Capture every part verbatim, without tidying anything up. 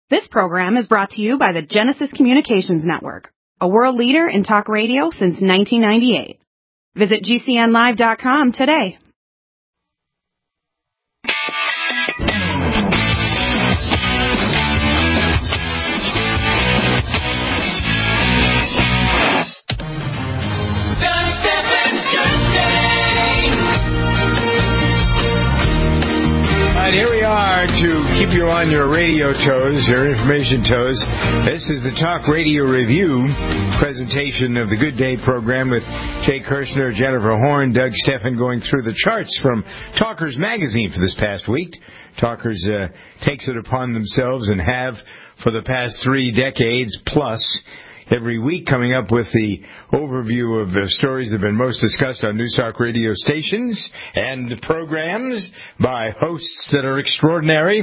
This program is brought to you by the Genesis Communications Network, a world leader in talk radio since nineteen ninety-eight. Visit G C N live dot com today. Here we are to keep you on your radio toes, your information toes. This is the Talk Radio Review presentation of the Good Day program with Jay Kirshner, Jennifer Horn, Doug Steffen going through the charts from Talkers Magazine for this past week. Talkers uh, takes it upon themselves and have for the past three decades plus every week coming up with the overview of the stories that have been most discussed on News Talk radio stations and programs by hosts that are extraordinary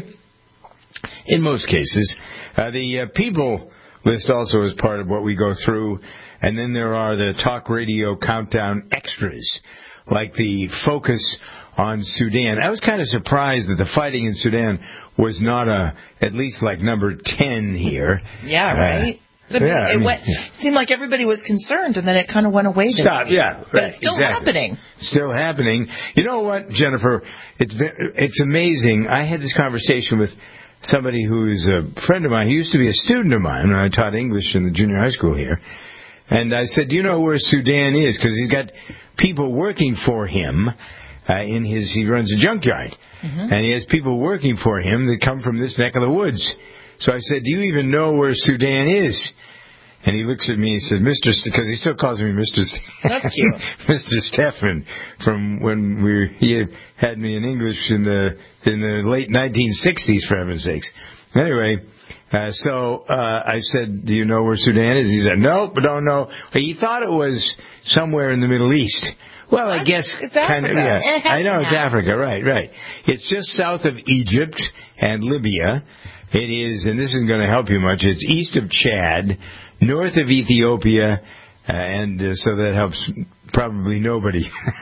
in most cases. Uh, the uh, People list also is part of what we go through. And then there are the Talk Radio Countdown extras, like the focus on Sudan. I was kind of surprised that the fighting in Sudan was not a, at least like number ten here. Yeah, right. Uh, I mean, yeah, it I mean, went, yeah. seemed like everybody was concerned, and then it kind of went away. Stop, yeah. Right, but it's still exactly. happening. Still happening. You know what, Jennifer? It's it's amazing. I had this conversation with somebody who's a friend of mine. He used to be a student of mine when I taught English in the junior high school here. And I said, do you know where Sudan is? Because he's got people working for him uh, in his, he runs a junkyard. Mm-hmm. And he has people working for him that come from this neck of the woods. So I said, do you even know where Sudan is? And he looks at me and said, Mister St-, because he still calls me Mister St-, That's cute. Mister Steffen, from when we he had me in English in the in the late nineteen sixties, for heaven's sakes. Anyway, uh, so uh, I said, do you know where Sudan is? He said, nope, don't know. He thought it was somewhere in the Middle East. Well, I guess it's kind Africa. of, yeah. I know it's Africa, right, right. It's just south of Egypt and Libya. It is, and this isn't going to help you much, it's east of Chad, north of Ethiopia, uh, and uh, so that helps probably nobody.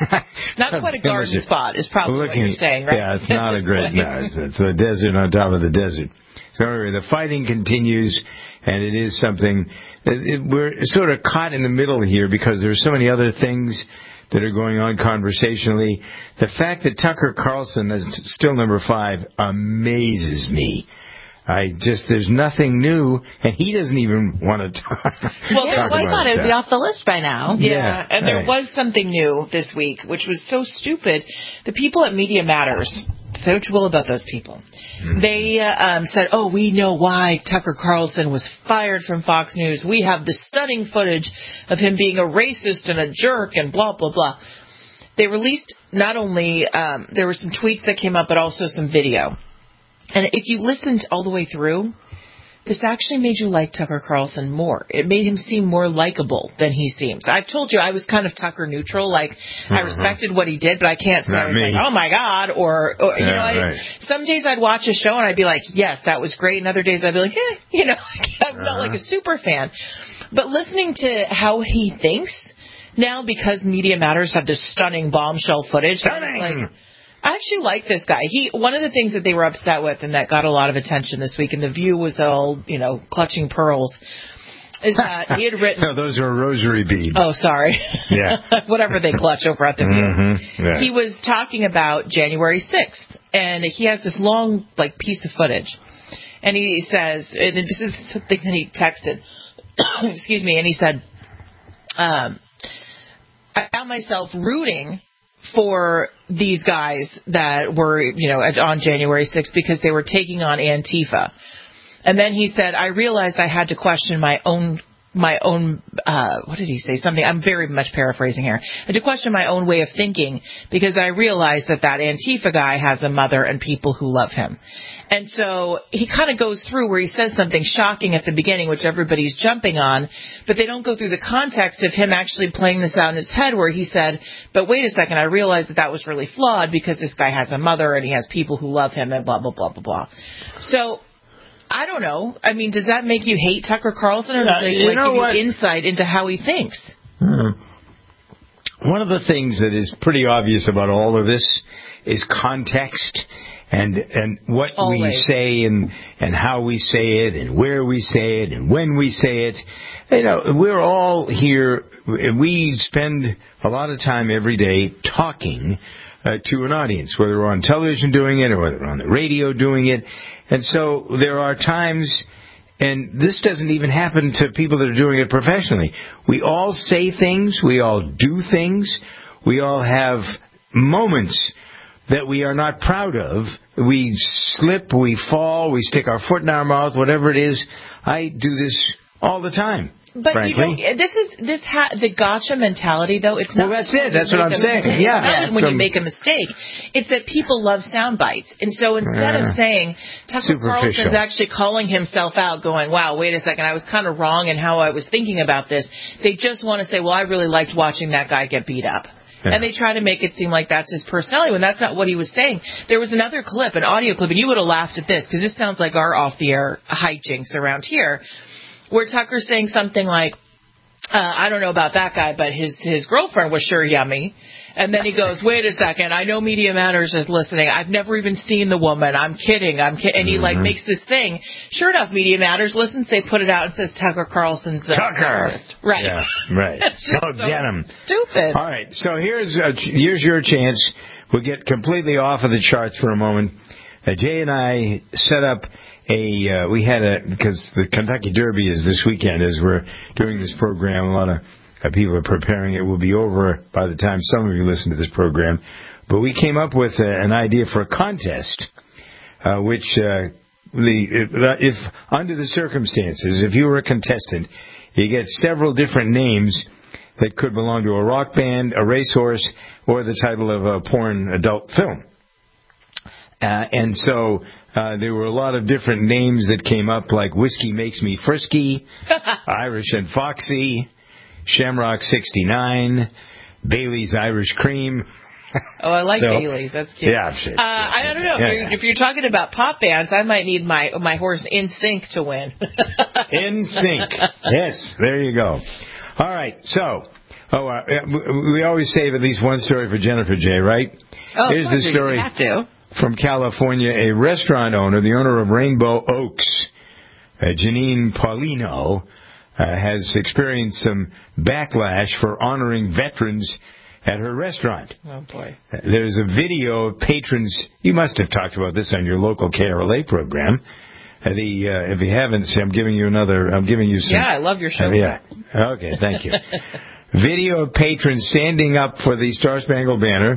Not quite a garden spot is probably looking, what you're saying, right? Yeah, it's not a great, no, it's, it's a desert on top of the desert. So anyway, the fighting continues, and it is something, that it, we're sort of caught in the middle here because there's so many other things that are going on conversationally. The fact that Tucker Carlson is still number five amazes me. I just, there's nothing new, and he doesn't even want to talk. Well, talk well I thought it would be off the list by now. Yeah, yeah and there right. was something new this week, which was so stupid. The people at Media Matters, say what you will about those people, mm-hmm. they uh, um, said, oh, we know why Tucker Carlson was fired from Fox News. We have the stunning footage of him being a racist and a jerk and blah, blah, blah. They released not only, um, there were some tweets that came up, but also some video. And if you listened all the way through, this actually made you like Tucker Carlson more. It made him seem more likable than he seems. I've told you I was kind of Tucker neutral. Like, mm-hmm. I respected what he did, but I can't say I was like, oh, my God. Or, or yeah, you know, I, right. some days I'd watch a show and I'd be like, yes, that was great. And other days I'd be like, eh, you know, I'm uh-huh. not like a super fan. But listening to how he thinks now, because Media Matters have this stunning bombshell footage. Stunning! Like, I actually like this guy. He one of the things that they were upset with and that got a lot of attention this week, and The View was all, you know, clutching pearls, is that he had written... No, those are rosary beads. Oh, sorry. Yeah. Whatever they clutch over at The View. Mm-hmm. Yeah. He was talking about January sixth, and he has this long, like, piece of footage. And he says, and this is something that he texted, excuse me, and he said, um, I found myself rooting for these guys that were, you know, on January sixth because they were taking on Antifa. And then he said, I realized I had to question my own, my own, uh, what did he say? Something, I'm very much paraphrasing here. I had to question my own way of thinking because I realized that that Antifa guy has a mother and people who love him. And so he kind of goes through where he says something shocking at the beginning, which everybody's jumping on, but they don't go through the context of him actually playing this out in his head where he said, but wait a second, I realized that that was really flawed because this guy has a mother and he has people who love him and blah, blah, blah, blah, blah. So I don't know. I mean, does that make you hate Tucker Carlson or does it like, give what? you insight into how he thinks? Hmm. One of the things that is pretty obvious about all of this is context. and and what Always. we say and and how we say it and where we say it and when we say it. You know, we're all here. We spend a lot of time every day talking uh, to an audience, whether we're on television doing it or whether we're on the radio doing it. And so there are times, and this doesn't even happen to people that are doing it professionally. We all say things. We all do things. We all have moments that we are not proud of. We slip, we fall, we stick our foot in our mouth, whatever it is. I do this all the time. But frankly. you know, this is this ha- the gotcha mentality, though. It's not. Well, that's it. That's what I'm saying. Mistake. Yeah. It's not when From, you make a mistake. It's that people love sound bites, and so instead uh, of saying Tucker Carlson's actually calling himself out, going, "Wow, wait a second, I was kind of wrong in how I was thinking about this," they just want to say, "Well, I really liked watching that guy get beat up." Yeah. And they try to make it seem like that's his personality when that's not what he was saying. There was another clip, an audio clip, and you would have laughed at this because this sounds like our off-the-air hijinks around here, where Tucker's saying something like, Uh, I don't know about that guy, but his his girlfriend was sure yummy. And then he goes, wait a second, I know Media Matters is listening. I've never even seen the woman. I'm kidding. I'm kidding. And he, like, mm-hmm. makes this thing. Sure enough, Media Matters listens. They put it out and says Tucker Carlson's uh, Tucker. Sexist. Right. Yeah, right. Oh, so get him. Stupid. All right, so here's uh, here's your chance. We'll get completely off of the charts for a moment. Uh, Jay and I set up a, uh, we had a, because the Kentucky Derby is this weekend as we're doing this program. A lot of uh, people are preparing. It will be over by the time some of you listen to this program. But we came up with uh, an idea for a contest, uh, which, uh, the, if, if under the circumstances, if you were a contestant, you get several different names that could belong to a rock band, a racehorse, or the title of a porn adult film. Uh, and so uh, there were a lot of different names that came up, like Whiskey Makes Me Frisky, Irish and Foxy, Shamrock sixty-nine, Bailey's Irish Cream. Oh, I like so, Bailey's. That's cute. Yeah, shit. Uh, I, I don't know. Yeah, if, you're, yeah. if you're talking about pop bands, I might need my my horse In Sync to win. In Sync. Yes, there you go. All right, so... Oh, uh, we always save at least one story for Jennifer J., right? Oh, Here's the story you have to. from California. A restaurant owner, the owner of Rainbow Oaks, uh, Janine Paulino, uh, has experienced some backlash for honoring veterans at her restaurant. Oh, boy. Uh, there's a video of patrons. You must have talked about this on your local K R L A program. Uh, the uh, if you haven't, see, I'm giving you another. I'm giving you some. Yeah, I love your show. Uh, yeah. Okay, thank you. Video of patrons standing up for the Star Spangled Banner.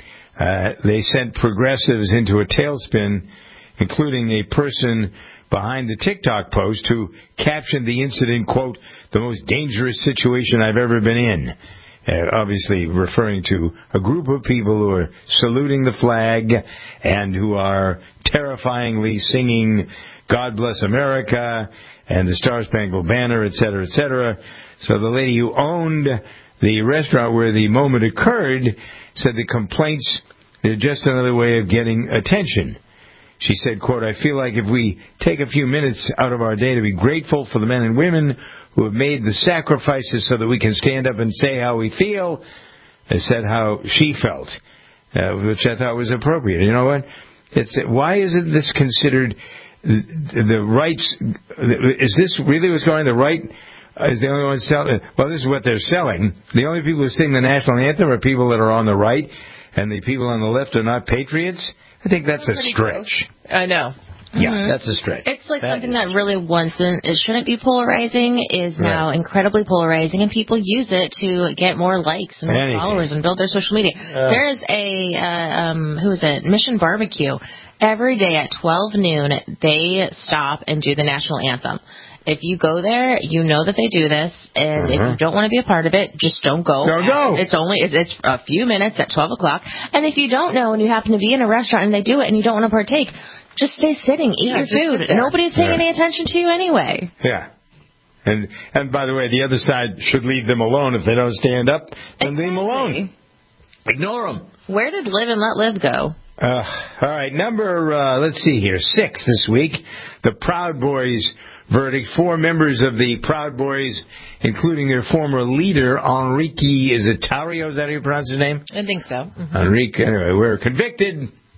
Uh, they sent progressives into a tailspin, including a person behind the TikTok post who captioned the incident, quote, the most dangerous situation I've ever been in. Uh, obviously referring to a group of people who are saluting the flag and who are terrifyingly singing God Bless America and the Star Spangled Banner, et cetera, et cetera. So the lady who owned the restaurant where the moment occurred said the complaints are just another way of getting attention. She said, quote, I feel like if we take a few minutes out of our day to be grateful for the men and women who have made the sacrifices so that we can stand up and say how we feel, and said how she felt, uh, which I thought was appropriate. You know what? It's why isn't this considered the, the rights? Is this really what's going on? The right is the only one selling. Well, this is what they're selling. The only people who sing the national anthem are people that are on the right, and the people on the left are not patriots. I think that's, that's a stretch. Gross. I know. Yeah, Mm-hmm. that's a stretch. It's like that something is. that really wasn't, it shouldn't be polarizing, is now right. incredibly polarizing, and people use it to get more likes and more Anything. followers and build their social media. Uh, There's a, uh, um, who is it, Mission Barbecue. Every day at twelve noon, they stop and do the national anthem. If you go there, you know that they do this, and uh-huh. if you don't want to be a part of it, just don't go. Don't go. It's only it's, it's a few minutes at twelve o'clock, and if you don't know and you happen to be in a restaurant and they do it and you don't want to partake, just stay sitting, eat Yeah, your just food. sit there. Nobody's paying Yeah. any attention to you anyway. Yeah. And and by the way, the other side should leave them alone if they don't stand up. Then leave them alone. Ignore them. Where did Live and Let Live go? Uh, all right, number, uh, let's see here, six this week. The Proud Boys verdict. Four members of the Proud Boys, including their former leader, Enrique, is it Tario? Is that how you pronounce his name? I think so. Mm-hmm. Enrique, anyway, were convicted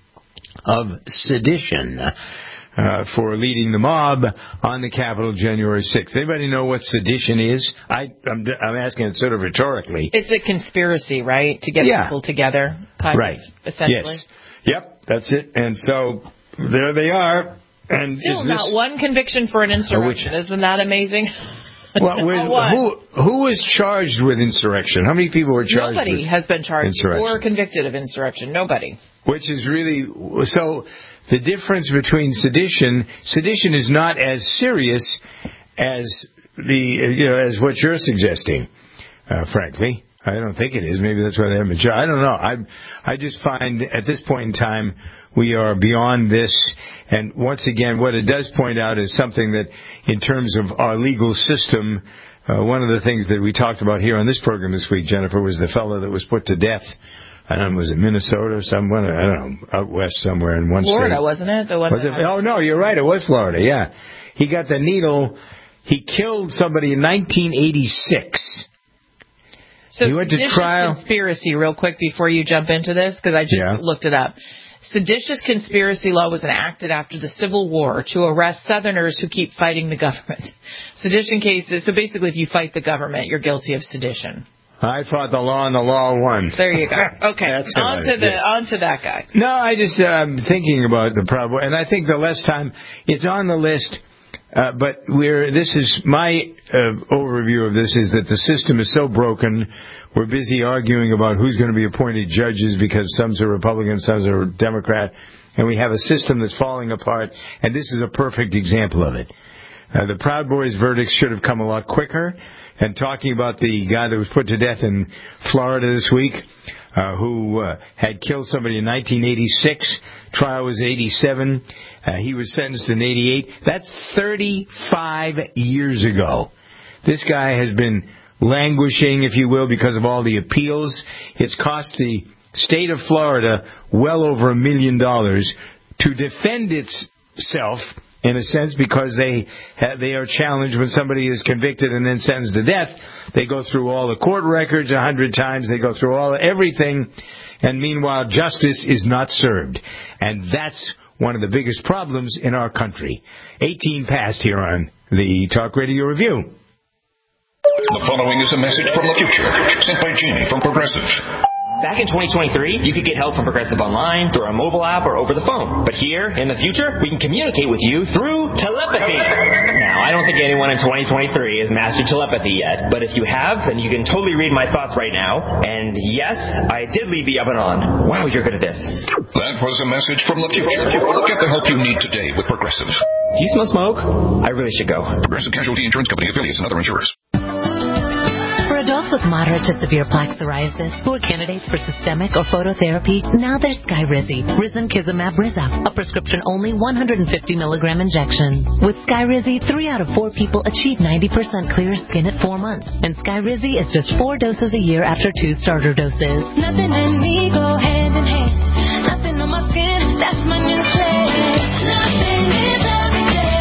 of sedition uh, for leading the mob on the Capitol January sixth. Anybody know what sedition is? I, I'm, I'm asking it sort of rhetorically. It's a conspiracy, right, to get yeah. people together, kind right. of, essentially. Yes. Yep, that's it. And so there they are. And Still is not this, one conviction for an insurrection. which, Isn't that amazing? Well, with, who who was charged with insurrection? How many people were charged? Nobody with has been charged insurrection? or convicted of insurrection. Nobody. Which is really so. The difference between sedition, sedition is not as serious as the you know as what you're suggesting. Uh, frankly, I don't think it is. Maybe that's why they haven't. I don't know. I I just find at this point in time we are beyond this. And once again, what it does point out is something that, in terms of our legal system, uh, one of the things that we talked about here on this program this week, Jennifer, was the fellow that was put to death. I don't know, was it Minnesota or somewhere? I don't know, out west somewhere in one Florida, state. wasn't it? The one was it? Oh, no, you're right. It was Florida, yeah. He got the needle. He killed somebody in nineteen eighty-six. So he went to trial. Conspiracy, real quick, before you jump into this, because I just yeah. looked it up. Seditious conspiracy law was enacted after the Civil War to arrest Southerners who keep fighting the government. Sedition cases, so basically if you fight the government, you're guilty of sedition. I fought the law and the law won. There you go. Okay, on to the yes. on to that guy. No, I just I'm um, thinking about the problem, and I think the less time it's on the list. Uh, but we're this is my uh, overview of this is that the system is so broken. We're busy arguing about who's going to be appointed judges because some are Republican, some are Democrat, and we have a system that's falling apart. And this is a perfect example of it. Uh, the Proud Boys verdicts should have come a lot quicker. And talking about the guy that was put to death in Florida this week, uh, who uh, had killed somebody in nineteen eighty-six, trial was eighty-seven, uh, he was sentenced in eighty-eight. That's thirty-five years ago. This guy has been languishing, if you will, because of all the appeals. It's cost the state of Florida well over a million dollars to defend itself, in a sense, because they ha- they are challenged when somebody is convicted and then sentenced to death. They go through all the court records a hundred times. They go through all everything, and meanwhile, justice is not served. And that's one of the biggest problems in our country. eighteen passed here on the Talk Radio Review. The following is a message from the future, sent by Jamie from Progressive. Back in twenty twenty-three, you could get help from Progressive online, through our mobile app, or over the phone. But here, in the future, we can communicate with you through telepathy. Now, I don't think anyone in twenty twenty-three has mastered telepathy yet, but if you have, then you can totally read my thoughts right now. And yes, I did leave the oven on. Wow, you're good at this. That was a message from the future. Get the help you need today with Progressive. Do you smell smoke? I really should go. Progressive Casualty Insurance Company, affiliates, and other insurers. For adults with moderate to severe plaque psoriasis who are candidates for systemic or phototherapy, now there's Skyrizi, Risankizumab Riza, a prescription-only one hundred fifty milligram injection. With Skyrizi, three out of four people achieve ninety percent clear skin at four months, and Skyrizi is just four doses a year after two starter doses. Nothing in me go hand in hand. Nothing on my skin, that's my new plan. Nothing is every day.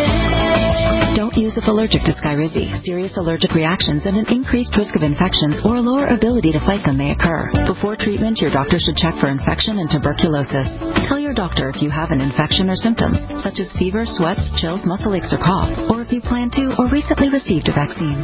Don't use if allergic to Skyrizi. Serious allergic reactions and an increased risk of infections or a lower ability to fight them may occur. Before treatment, your doctor should check for infection and tuberculosis. Tell your doctor if you have an infection or symptoms, such as fever, sweats, chills, muscle aches, or cough, or if you plan to or recently received a vaccine.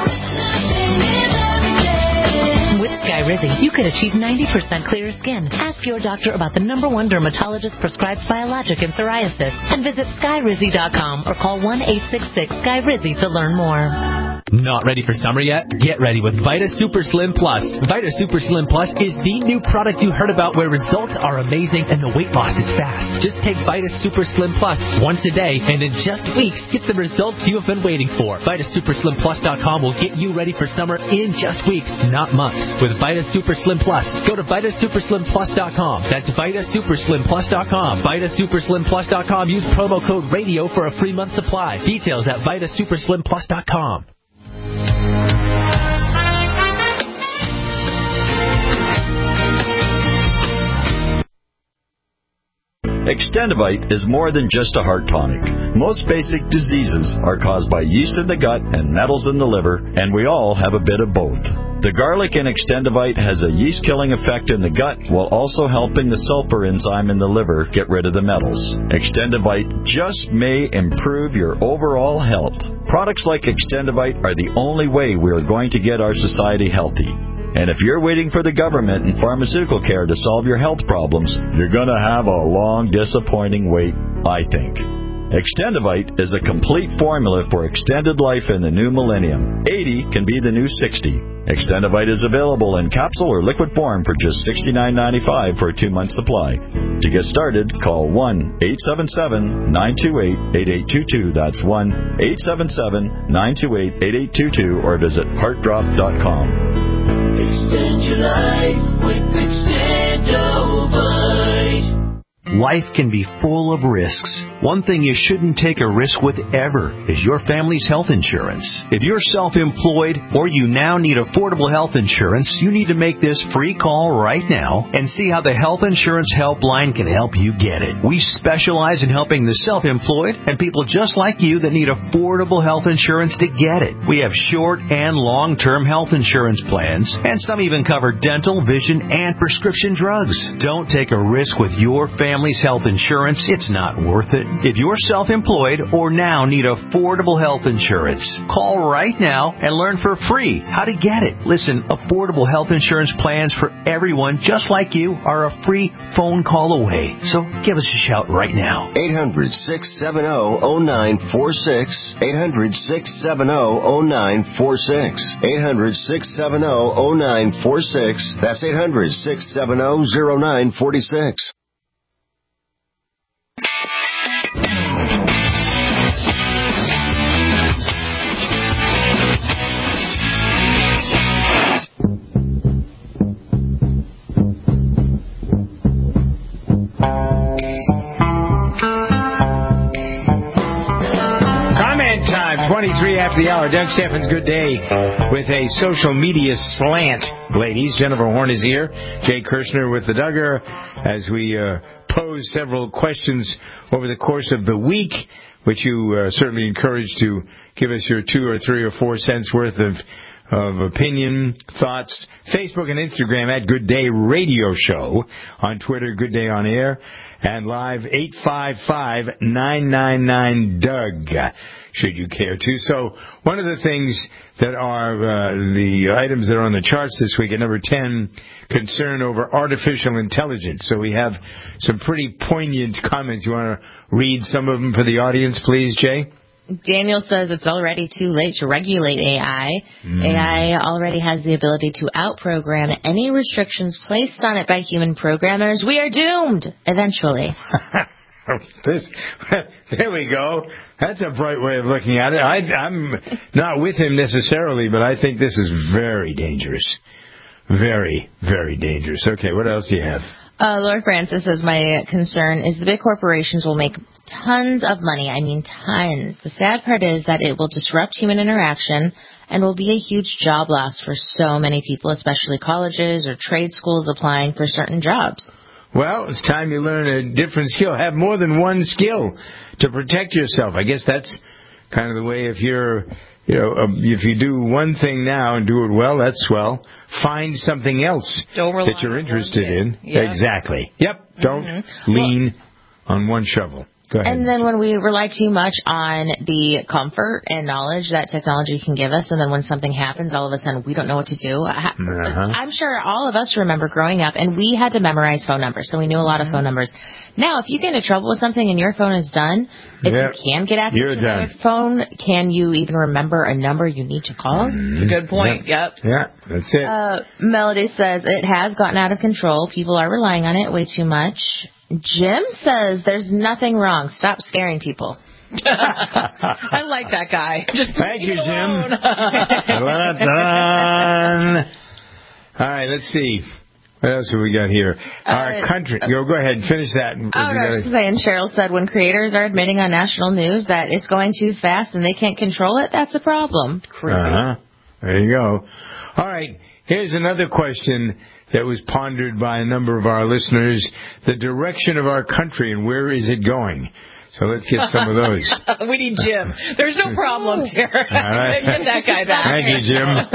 With Skyrizi, you could achieve ninety percent clearer skin. Ask your doctor about the number one dermatologist-prescribed biologic in psoriasis and visit Skyrizi dot com or call one eight six six Skyrizi to learn more. Not ready for summer yet? Get ready with Vita Super Slim Plus. Vita Super Slim Plus is the new product you heard about where results are amazing and the weight loss is fast. Just take Vita Super Slim Plus once a day and in just weeks get the results you have been waiting for. Vita Super Slim Plus dot com will get you ready for summer in just weeks, not months. With Vita Super Slim Plus, go to Vita Super Slim Plus dot com. That's Vita Super Slim Plus dot com. Vita Super Slim Plus dot com. Use promo code RADIO for a free month supply. Details at Vita Super Slim Plus dot com. Extendivite is more than just a heart tonic. Most basic diseases are caused by yeast in the gut and metals in the liver, and we all have a bit of both. The garlic in Extendivite has a yeast-killing effect in the gut while also helping the sulfur enzyme in the liver get rid of the metals. Extendivite just may improve your overall health. Products like Extendivite are the only way we are going to get our society healthy. And if you're waiting for the government and pharmaceutical care to solve your health problems, you're going to have a long, disappointing wait, I think. Extendivite is a complete formula for extended life in the new millennium. eighty can be the new sixty. Extendivite is available in capsule or liquid form for just sixty-nine ninety-five for a two-month supply. To get started, call one eight seven seven, nine two eight, eight eight two two. That's one eight seven seven, nine two eight, eight eight two two or visit heart drop dot com. Extend your life with Extendivite. Life can be full of risks. One thing you shouldn't take a risk with ever is your family's health insurance. If you're self-employed or you now need affordable health insurance, you need to make this free call right now and see how the Health Insurance Helpline can help you get it. We specialize in helping the self-employed and people just like you that need affordable health insurance to get it. We have short and long-term health insurance plans, and some even cover dental, vision, and prescription drugs. Don't take a risk with your family. Family's health insurance, it's not worth it. If you're self-employed or now need affordable health insurance, call right now and learn for free how to get it. Listen, affordable health insurance plans for everyone just like you are a free phone call away. So give us a shout right now. eight hundred, six seven zero, zero nine four six. eight hundred, six seven zero, zero nine four six. eight hundred, six seven zero, zero nine four six. That's eight hundred, six seven zero, zero nine four six. twenty-three after the hour. Doug Steffens, good day with a social media slant, ladies. Jennifer Horn is here. Jay Kirshner with the Duggar as we uh, pose several questions over the course of the week, which you uh, certainly encourage to give us your two or three or four cents worth of of opinion, thoughts. Facebook and Instagram at Good Day Radio Show. On Twitter, Good Day On Air. And live eight five five, nine nine nine, D U G, should you care to. So one of the things that are uh, the items that are on the charts this week at number ten, concern over artificial intelligence. So we have some pretty poignant comments. You want to read some of them for the audience, please, Jay? Daniel says it's already too late to regulate A I. Mm. A I already has the ability to outprogram any restrictions placed on it by human programmers. We are doomed, eventually. this, there we go. That's a bright way of looking at it. I, I'm not with him necessarily, but I think this is very dangerous. Very, very dangerous. Okay, what else do you have? Uh, Laura Francis says, my concern is the big corporations will make tons of money. I mean, tons. The sad part is that it will disrupt human interaction and will be a huge job loss for so many people, especially colleges or trade schools applying for certain jobs. Well, it's time you learn a different skill. Have more than one skill to protect yourself. I guess that's kind of the way if you're... You know, uh, if you do one thing now and do it well, that's swell. Find something else that you're interested in. Yeah. Exactly. Yep. Don't mm-hmm. lean well, on one shovel. Go ahead. And then when we rely too much on the comfort and knowledge that technology can give us, and then when something happens, all of a sudden we don't know what to do. Uh-huh. I'm sure all of us remember growing up, and we had to memorize phone numbers, so we knew a lot mm-hmm. of phone numbers. Now, if you get into trouble with something and your phone is done, if yep. you can get access You're to done. your phone, can you even remember a number you need to call? Mm-hmm. That's a good point. Yep. yep. Yeah, that's it. Uh, Melody says it has gotten out of control. People are relying on it way too much. Jim says there's nothing wrong. Stop scaring people. I like that guy. Just Thank you, alone. Jim. All right, let's see. What else have we got here? Uh, Our country. Go, go ahead and finish that. Oh, no, I was just saying, Cheryl said when creators are admitting on national news that it's going too fast and they can't control it, that's a problem. Uh-huh. There you go. All right. Here's another question that was pondered by a number of our listeners. The direction of our country and where is it going? So let's get some of those. We need Jim. There's no problems here. Right. Get that guy back. Thank you,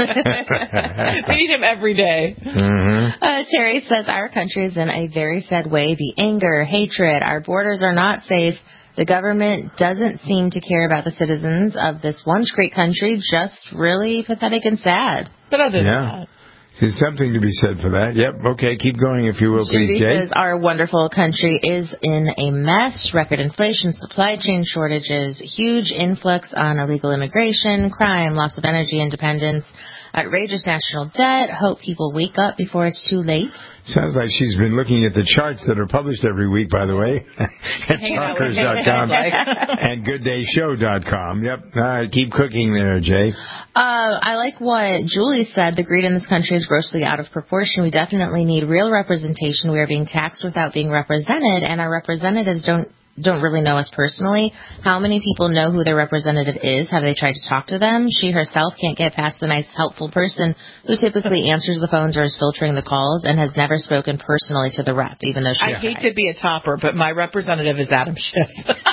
Jim. We need him every day. Mm-hmm. Uh, Terry says, our country is in a very sad way. The anger, hatred, our borders are not safe. The government doesn't seem to care about the citizens of this once great country. Just really pathetic and sad. But other than yeah. that. There's something to be said for that. Yep. Okay, keep going if you will, Judy please, Jay. says our wonderful country is in a mess. Record inflation, supply chain shortages, huge influx on illegal immigration, crime, loss of energy independence, outrageous national debt. Hope people wake up before it's too late. Sounds like she's been looking at the charts that are published every week, by the way, at talkers dot com and good day show dot com. Yep. All right, keep cooking there, Jay. Uh, I like what Julie said. The greed in this country is grossly out of proportion. We definitely need real representation. We are being taxed without being represented, and our representatives don't don't really know us personally. How many people know who their representative is? Have they tried to talk to them? She herself can't get past the nice, helpful person who typically answers the phones or is filtering the calls and has never spoken personally to the rep, even though she I hate to be a topper, but my representative is Adam Schiff.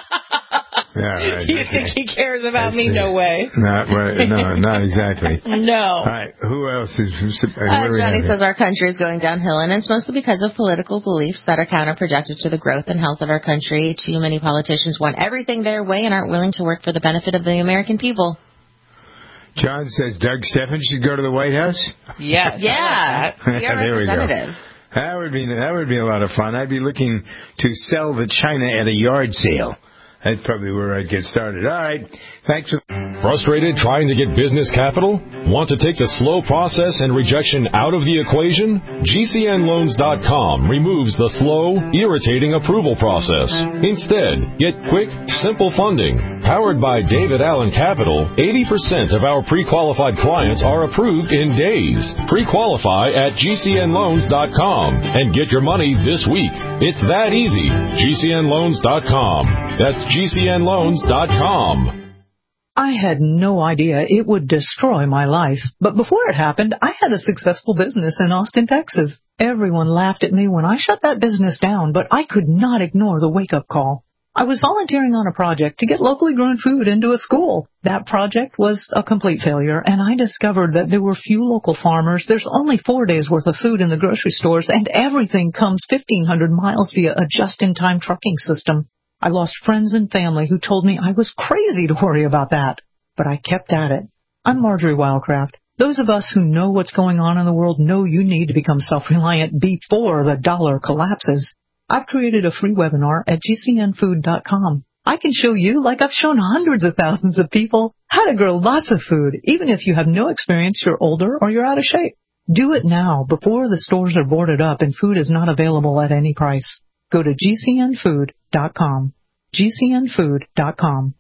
Yeah, right. You okay. think he cares about me? No way. Not, well, no, not exactly. No. All right, who else is... Uh, Uh, Johnny says our country is going downhill, and it's mostly because of political beliefs that are counterproductive to the growth and health of our country. Too many politicians want everything their way and aren't willing to work for the benefit of the American people. John says Doug Stephan should go to the White House? Yes. Yeah. I Be our there we go. representative. That would be that would be a lot of fun. I'd be looking to sell the china at a yard sale. That's probably where I'd get started. All right. Thanks. For- Frustrated trying to get business capital? Want to take the slow process and rejection out of the equation? G C N loans dot com removes the slow, irritating approval process. Instead, get quick, simple funding. Powered by David Allen Capital, eighty percent of our pre-qualified clients are approved in days. Pre-qualify at G C N loans dot com and get your money this week. It's that easy. G C N loans dot com. That's G C N loans dot com. I had no idea it would destroy my life. But before it happened, I had a successful business in Austin, Texas. Everyone laughed at me when I shut that business down, but I could not ignore the wake-up call. I was volunteering on a project to get locally grown food into a school. That project was a complete failure, and I discovered that there were few local farmers. There's only four days' worth of food in the grocery stores, and everything comes fifteen hundred miles via a just-in-time trucking system. I lost friends and family who told me I was crazy to worry about that. But I kept at it. I'm Marjorie Wildcraft. Those of us who know what's going on in the world know you need to become self-reliant before the dollar collapses. I've created a free webinar at G C N food dot com. I can show you, like I've shown hundreds of thousands of people, how to grow lots of food, even if you have no experience, you're older, or you're out of shape. Do it now, before the stores are boarded up and food is not available at any price. Go to G C N food dot com. G C N food dot com.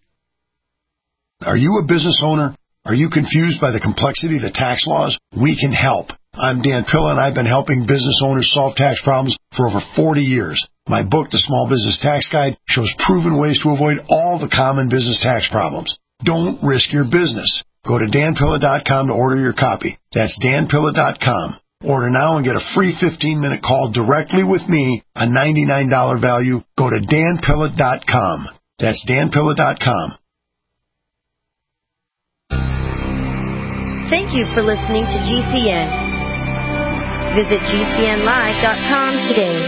Are you a business owner? Are you confused by the complexity of the tax laws? We can help. I'm Dan Pilla, and I've been helping business owners solve tax problems for over forty years. My book, The Small Business Tax Guide, shows proven ways to avoid all the common business tax problems. Don't risk your business. Go to Dan Pilla dot com to order your copy. That's Dan Pilla dot com. Order now and get a free fifteen-minute call directly with me, a ninety-nine dollars value. Go to Dan Pilla dot com. That's Dan Pilla dot com. Thank you for listening to G C N. Visit G C N live dot com today.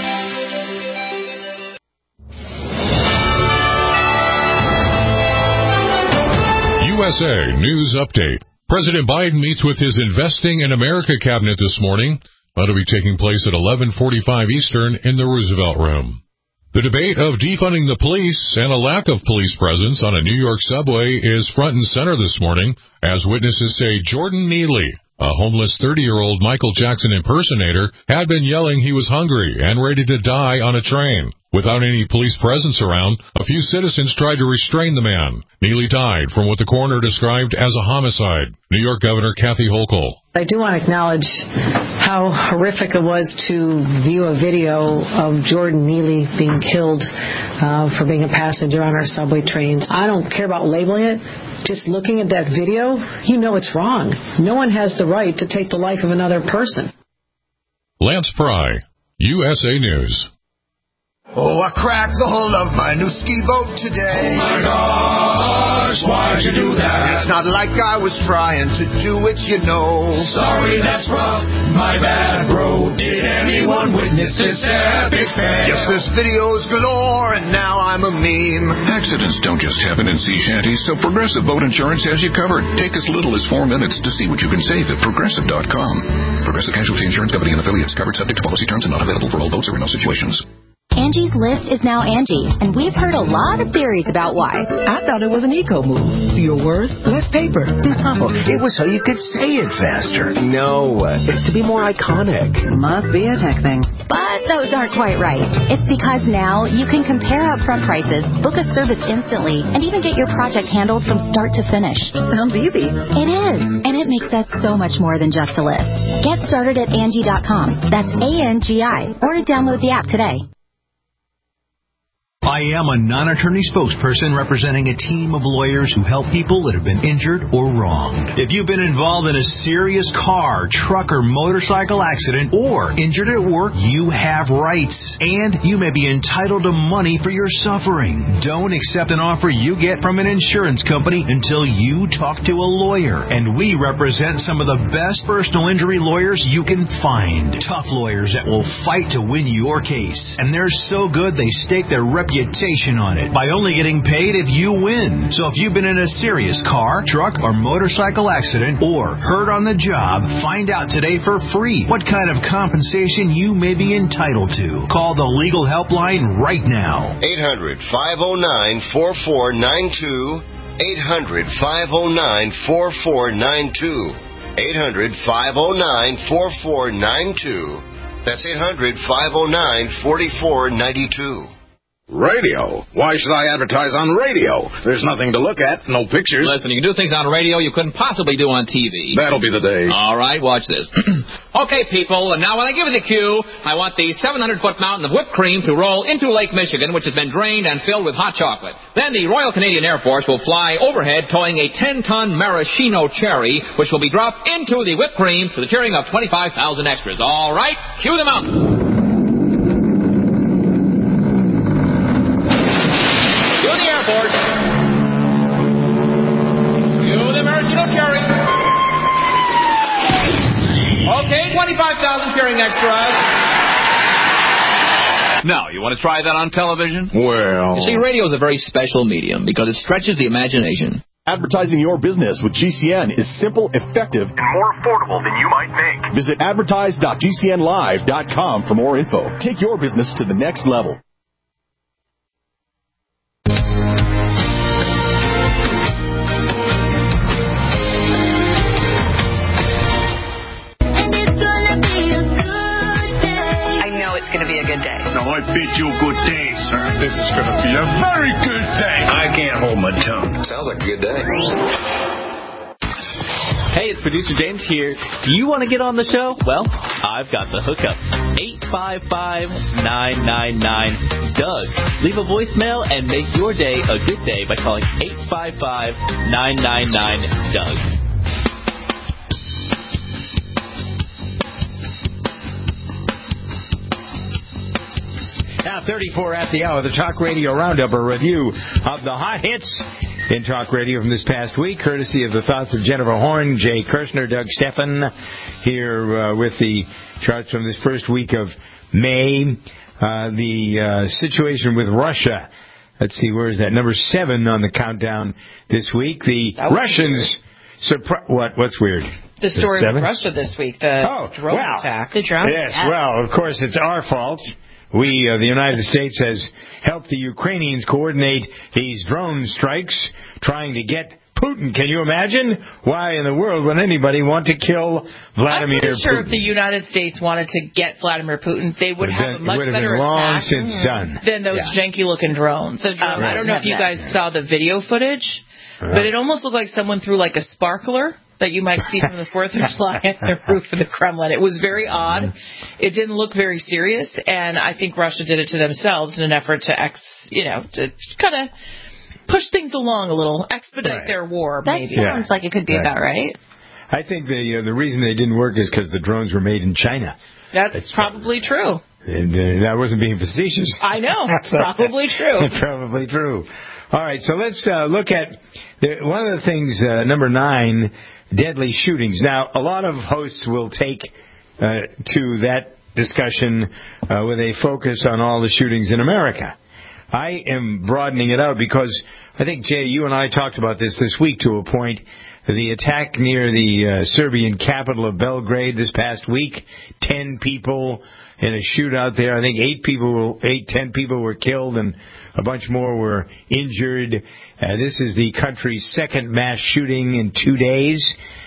U S A News Update. President Biden meets with his Investing in America cabinet this morning. That'll be taking place at eleven forty-five Eastern in the Roosevelt Room. The debate of defunding the police and a lack of police presence on a New York subway is front and center this morning as witnesses say Jordan Neely, a homeless thirty-year-old Michael Jackson impersonator, had been yelling he was hungry and ready to die on a train. Without any police presence around, a few citizens tried to restrain the man. Neely died from what the coroner described as a homicide. New York Governor Kathy Hochul. I do want to acknowledge how horrific it was to view a video of Jordan Neely being killed uh, for being a passenger on our subway trains. I don't care about labeling it. just looking at that video, you know it's wrong. No one has the right to take the life of another person. Lance Pry, U S A News. Oh, I cracked the hull of my new ski boat today. Oh, my gosh, why'd you do that? It's not like I was trying to do it, you know. Sorry, that's rough, my bad, bro. Did anyone witness this epic fail? Yes, there's videos galore, and now I'm a meme. Accidents don't just happen in sea shanties, so Progressive Boat Insurance has you covered. Take as little as four minutes to see what you can save at Progressive dot com. Progressive Casualty Insurance Company and affiliates, covered subject to policy terms and not available for all boats or in all situations. Angie's List is now Angie, and we've heard a lot of theories about why. I thought it was an eco move. Fewer words, less paper. No, it was so you could say it faster. No, it's to be more iconic. Must be a tech thing. But those aren't quite right. It's because now you can compare upfront prices, book a service instantly, and even get your project handled from start to finish. Sounds easy. It is, and it makes us so much more than just a list. Get started at Angie dot com. That's A N G I, or download the app today. I am a non-attorney spokesperson representing a team of lawyers who help people that have been injured or wronged. If you've been involved in a serious car, truck, or motorcycle accident or injured at work, you have rights, and you may be entitled to money for your suffering. Don't accept an offer you get from an insurance company until you talk to a lawyer, and we represent some of the best personal injury lawyers you can find. Tough lawyers that will fight to win your case, and they're so good they stake their reputation on it by only getting paid if you win. So if you've been in a serious car, truck, or motorcycle accident or hurt on the job, find out today for free what kind of compensation you may be entitled to. Call the legal helpline right now. eight hundred, five oh nine, four four nine two. eight hundred, five oh nine, four four nine two. eight hundred, five oh nine, four four nine two. That's eight hundred, five oh nine, four four nine two. Radio? Why should I advertise on radio? There's nothing to look at, no pictures. Listen, you can do things on radio you couldn't possibly do on T V. That'll be the day. All right, watch this. Okay, people, and now when I give you the cue, I want the seven hundred foot mountain of whipped cream to roll into Lake Michigan, which has been drained and filled with hot chocolate. Then the Royal Canadian Air Force will fly overhead towing a ten ton maraschino cherry, which will be dropped into the whipped cream to the cheering of twenty-five thousand extras. All right, cue them out. Okay, twenty-five thousand cheering extras. Now, you want to try that on television? Well... You see, radio is a very special medium because it stretches the imagination. Advertising your business with G C N is simple, effective, and more affordable than you might think. Visit advertise dot G C N live dot com for more info. Take your business to the next level. Going to be a good day. No, I bid you a good day, sir. This is going to be a very good day. I can't hold my tongue. Sounds like a good day. Hey, it's producer James here. Do you want to get on the show? Well, I've got the hookup. eight five five, nine nine nine, D O U G. Leave a voicemail and make your day a good day by calling eight five five, nine nine nine, D O U G. Now, thirty-four at the hour, the Talk Radio Roundup, a review of the hot hits in Talk Radio from this past week, courtesy of the thoughts of Jennifer Horn, Jay Kirshner, Doug Steffen, here uh, with the charts from this first week of May. Uh, the uh, situation with Russia. Let's see, where is that? Number seven on the countdown this week. The Russians... Surpri- what? What's weird? The story with Russia this week, the oh, drone well, attack. The drone Yes, attack. well, of course, it's our fault. We, uh, the United States, has helped the Ukrainians coordinate these drone strikes, trying to get Putin. Can you imagine? Why in the world would anybody want to kill Vladimir Putin? I'm pretty sure if the United States wanted to get Vladimir Putin, they would, would have been, a much better been long attack since done. than those yeah. janky-looking drones. Um, right. I don't know if you guys saw the video footage, right. but it almost looked like someone threw like a sparkler that you might see from the fourth of July at the roof of the Kremlin. It was very odd. It didn't look very serious, and I think Russia did it to themselves in an effort to, ex, you know, to kind of push things along a little, expedite Right. their war. That maybe. sounds Yeah. like it could be Right. about right. I think the uh, the reason they didn't work is because the drones were made in China. That's, That's probably true. And uh, that wasn't being facetious. I know. It's probably true. Probably true. All right, so let's uh, look at the, one of the things, uh, number nine, deadly shootings. Now, a lot of hosts will take uh, to that discussion uh, with a focus on all the shootings in America. I am broadening it out because I think, Jay, you and I talked about this this week to a point. The attack near the uh, Serbian capital of Belgrade this past week, ten people in a shootout there. I think eight people, eight, ten people were killed and a bunch more were injured. Uh, this is the country's second mass shooting in two days.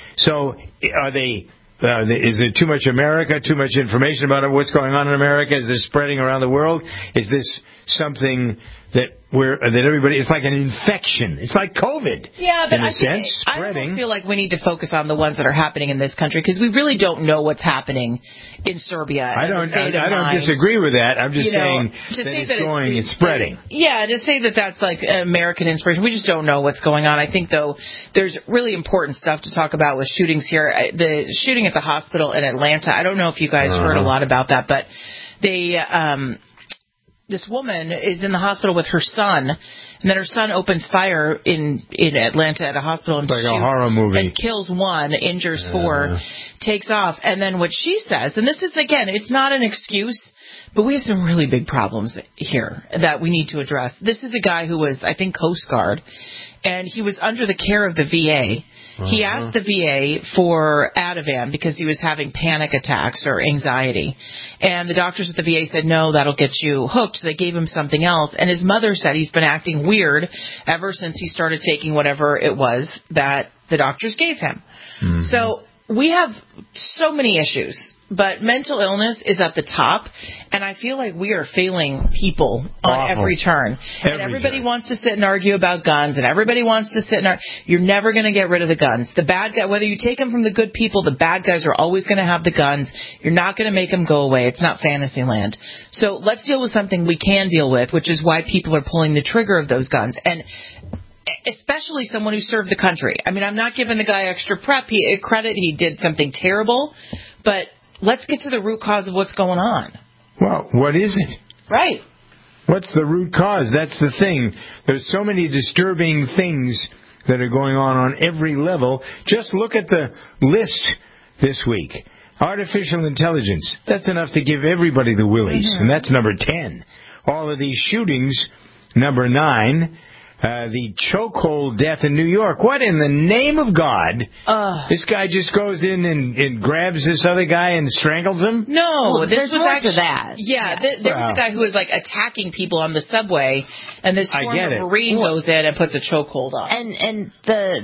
So are they... Uh, is there too much America, too much information about what's going on in America? Is this spreading around the world? Is this something that we're that everybody? It's like an infection. It's like COVID. Yeah, but in a I, sense, think, I spreading. almost feel like we need to focus on the ones that are happening in this country because we really don't know what's happening in Serbia. I don't. I, I don't mind. disagree with that. I'm just You know, saying to that say it's that going. it's, It's spreading. Yeah, to say that that's like American inspiration, we just don't know what's going on. I think though there's really important stuff to talk about with shootings here. The shooting at the hospital in Atlanta. I don't know if you guys Uh-huh. heard a lot about that, but they. Um, This woman is in the hospital with her son, and then her son opens fire in in Atlanta at a hospital and It's like a shoots horror movie. and kills one, injures Yeah. four, takes off. And then what she says, and this is again, it's not an excuse, but we have some really big problems here that we need to address. This is a guy who was, I think, Coast Guard, and he was under the care of the V A. He Uh-huh. asked the V A for Ativan because he was having panic attacks or anxiety. And the doctors at the V A said, no, that'll get you hooked. They gave him something else. And his mother said he's been acting weird ever since he started taking whatever it was that the doctors gave him. Mm-hmm. So we have so many issues, but mental illness is at the top, and I feel like we are failing people on Awful. every turn. Every and everybody turn. wants to sit and argue about guns, and everybody wants to sit and argue. You're never going to get rid of the guns. The bad guy, whether you take them from the good people, the bad guys are always going to have the guns. You're not going to make them go away. It's not fantasy land. So let's deal with something we can deal with, which is why people are pulling the trigger of those guns. And especially someone who served the country. I mean, I'm not giving the guy extra prep he, credit. He did something terrible. But let's get to the root cause of what's going on. Well, what is it? Right. What's the root cause? That's the thing. There's so many disturbing things that are going on on every level. Just look at the list this week. Artificial intelligence. That's enough to give everybody the willies. Mm-hmm. And that's number ten. All of these shootings, number nine. Uh, the chokehold death in New York. What in the name of God? Uh, this guy just goes in and, and grabs this other guy and strangles him? No, well, this there's was more actually to that. Yeah, th- there wow. was a guy who was like attacking people on the subway, and this I former get it. Marine Well, goes in and puts a chokehold on. And and the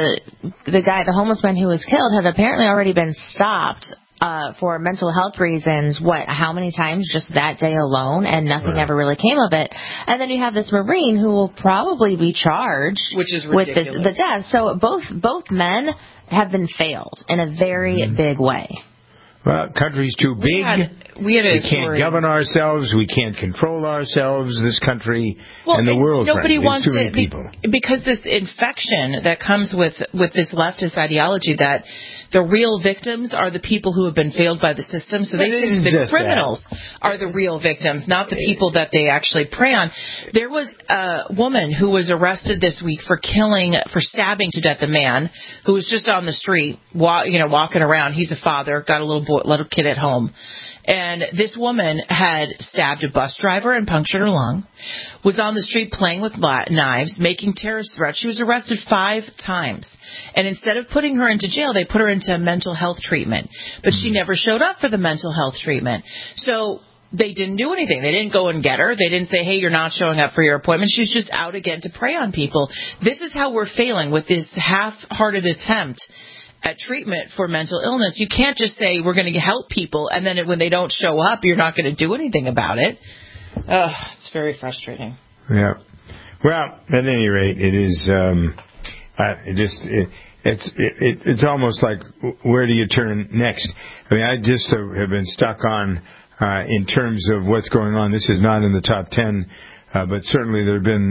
the the guy, the homeless man who was killed, had apparently already been stopped uh, for mental health reasons. What? How many times just that day alone, and nothing right. ever really came of it. And then you have this Marine who will probably be charged, which is with ridiculous. this, the death. So both both men have been failed in a very mm-hmm. big way. Well, country's too big. We, had, we, had a we can't story. govern ourselves. We can't control ourselves. This country well, and the world. Nobody frankly. wants too to many people. Because this infection that comes with with this leftist ideology that the real victims are the people who have been failed by the system. So they think the criminals that. are the real victims, not the people that they actually prey on. There was a woman who was arrested this week for killing, for stabbing to death a man who was just on the street, wa- you know, walking around. He's a father, got a little boy, little kid at home. And this woman had stabbed a bus driver and punctured her lung, was on the street playing with knives, making terrorist threats. She was arrested five times. And instead of putting her into jail, they put her into mental health treatment. But she never showed up for the mental health treatment. So they didn't do anything. They didn't go and get her. They didn't say, hey, you're not showing up for your appointment. She's just out again to prey on people. This is how we're failing with this half-hearted attempt at treatment for mental illness. You can't just say we're going to help people, and then when they don't show up, you're not going to do anything about it. Ugh, it's very frustrating. Yeah. Well, at any rate, it is. Um, uh, it just it, it's it, it's almost like where do you turn next? I mean, I just have been stuck on uh, in terms of what's going on. This is not in the top ten, uh, but certainly there have been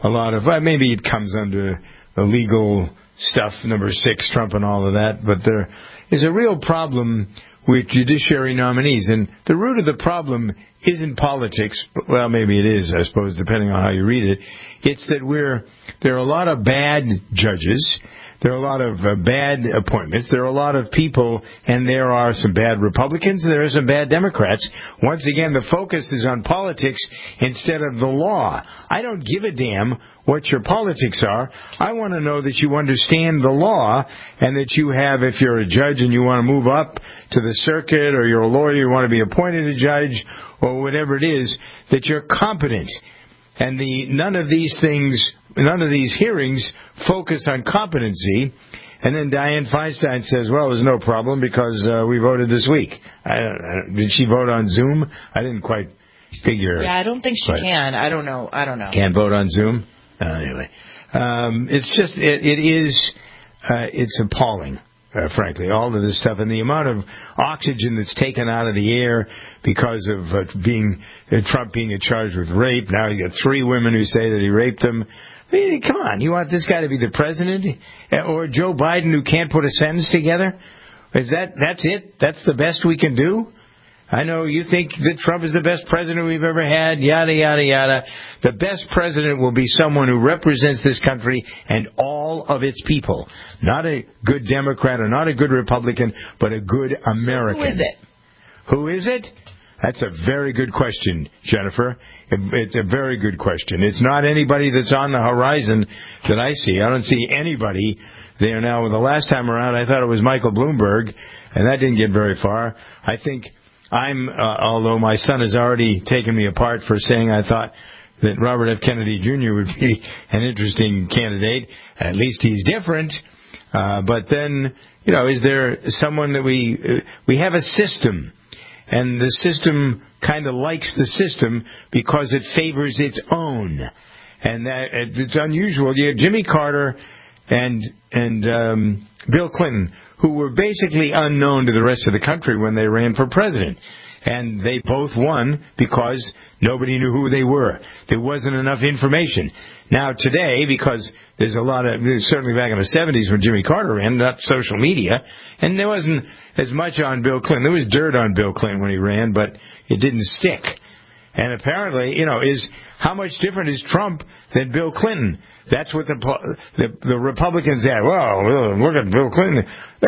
a lot of, well, maybe it comes under the legal stuff, number six, Trump and all of that, but there is a real problem with judiciary nominees. And the root of the problem isn't politics. Well, maybe it is, I suppose, depending on how you read it. It's that we're there are a lot of bad judges. There are a lot of uh, bad appointments. There are a lot of people, and there are some bad Republicans, and there are some bad Democrats. Once again, the focus is on politics instead of the law. I don't give a damn what your politics are. I want to know that you understand the law, and that you have, if you're a judge and you want to move up to the circuit, or you're a lawyer, you want to be appointed a judge, or whatever it is, that you're competent. And the none of these things, none of these hearings focus on competency. And then Dianne Feinstein says, well, there's no problem because uh, we voted this week. I, I, did she vote on Zoom? I didn't quite figure. Yeah, I don't think she can. I don't know. I don't know. Can't vote on Zoom? Uh, anyway. Um, it's just, it, it is, uh, it's appalling. Uh, frankly, all of this stuff, and the amount of oxygen that's taken out of the air because of uh, being uh, Trump being charged with rape. Now you got three women who say that he raped them. I mean, come on, you want this guy to be the president, or Joe Biden who can't put a sentence together? Is that that's it? That's the best we can do? I know you think that Trump is the best president we've ever had, yada, yada, yada. The best president will be someone who represents this country and all of its people. Not a good Democrat or not a good Republican, but a good American. Who is it? Who is it? That's a very good question, Jennifer. It's a very good question. It's not anybody that's on the horizon that I see. I don't see anybody there now. The last time around, I thought it was Michael Bloomberg, and that didn't get very far. I think I'm, uh, although my son has already taken me apart for saying I thought that Robert F. Kennedy Junior would be an interesting candidate. At least he's different. Uh, but then, you know, is there someone that we, uh, we have a system, and the system kind of likes the system because it favors its own. And that, it's unusual. You have Jimmy Carter and, and, um, Bill Clinton, who were basically unknown to the rest of the country when they ran for president. And they both won because nobody knew who they were. There wasn't enough information. Now today, because there's a lot of, certainly back in the seventies when Jimmy Carter ran, not social media, and there wasn't as much on Bill Clinton. There was dirt on Bill Clinton when he ran, but it didn't stick. And apparently, you know, is how much different is Trump than Bill Clinton? That's what the the, the Republicans had. Well, look at Bill Clinton.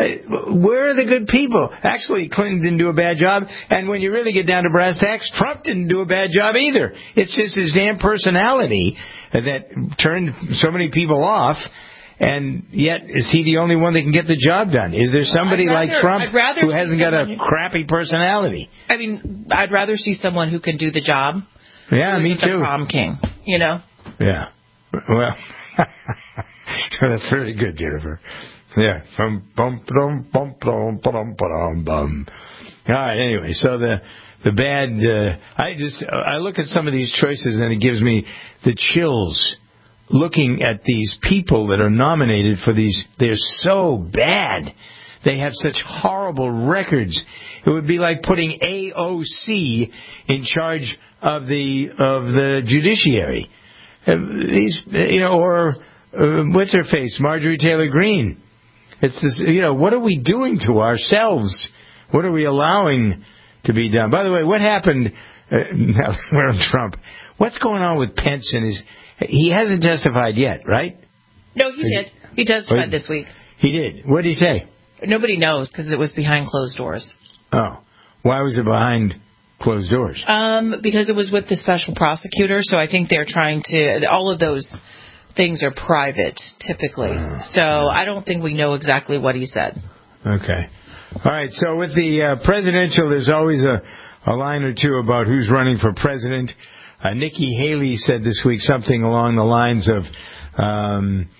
Where are the good people? Actually, Clinton didn't do a bad job. And when you really get down to brass tacks, Trump didn't do a bad job either. It's just his damn personality that turned so many people off. And yet, is he the only one that can get the job done? Is there somebody rather, like Trump who hasn't got a who, crappy personality? I mean, I'd rather see someone who can do the job. Yeah, me too. The prom king, you know? Yeah. Well, that's very good, Jennifer. Yeah. Bum, bum, bum, bum, bum, bum, bum, bum. All right, anyway, so the the bad, uh, I just, I look at some of these choices and it gives me the chills. Looking at these people that are nominated for these, they're so bad. They have such horrible records. It would be like putting A O C in charge of the of the judiciary. Uh, these, you know, or uh, what's her face, Marjorie Taylor Greene. It's this, you know, what are we doing to ourselves? What are we allowing to be done? By the way, what happened? Uh, now we're on Trump. What's going on with Pence and his? He hasn't testified yet, right? No, he did. He testified this week. He did. What did he say? Nobody knows because it was behind closed doors. Oh. Why was it behind closed doors? Um, because it was with the special prosecutor, so I think they're trying to... All of those things are private, typically. Uh, so I don't think we know exactly what he said. Okay. All right, so with the uh, presidential, there's always a, a line or two about who's running for president. Uh, Nikki Haley said this week something along the lines of um,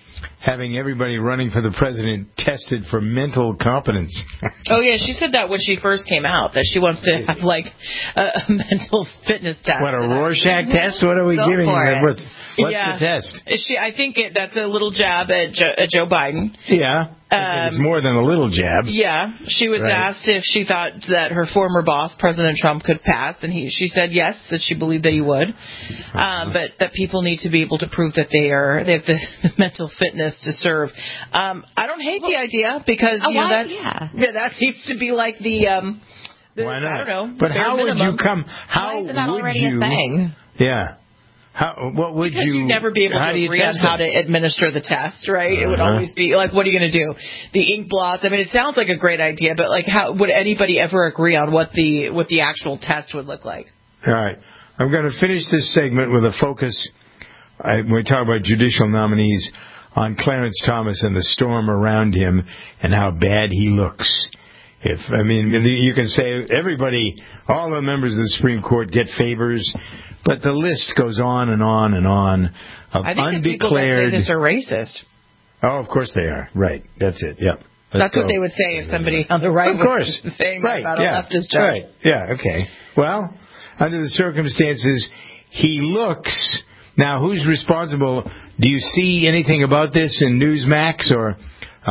having everybody running for the president tested for mental competence. Oh, yeah, she said that when she first came out, that she wants to have, like, a, a mental fitness test. What, a Rorschach test? What are we Go giving for her? it. What's, what's yeah. the test? She, I think it, that's a little jab at, jo, at Joe Biden. Yeah. Um, it's more than a little jab. Yeah. She was right. asked if she thought that her former boss, President Trump, could pass, and he, she said yes, that she believed that he would. Uh-huh. Uh, but that people need to be able to prove that they are they have the, the mental fitness to serve. Um, I don't hate well, the idea because you know that yeah. yeah, that seems to be like the, um, the why not? I don't know. But how minimum. would you come? How why isn't that would already you? A thing? Yeah. How, what would because you? you'd never be able how to agree on how to administer the test, right? Uh-huh. It would always be like, what are you going to do? The ink blots. I mean, it sounds like a great idea, but like, how would anybody ever agree on what the what the actual test would look like? All right, I'm going to finish this segment with a focus. I, we talk about judicial nominees on Clarence Thomas and the storm around him and how bad he looks. If I mean, you can say everybody, all the members of the Supreme Court get favors. But the list goes on and on and on of I think undeclared. The people that say this are racist. Oh, of course they are. Right. That's it. Yep. Let's That's go. what they would say if somebody on the right of course. was saying right. about yeah. a leftist judge. Right. Yeah. Okay. Well, under the circumstances, he looks. Now, who's responsible? Do you see anything about this in Newsmax or uh,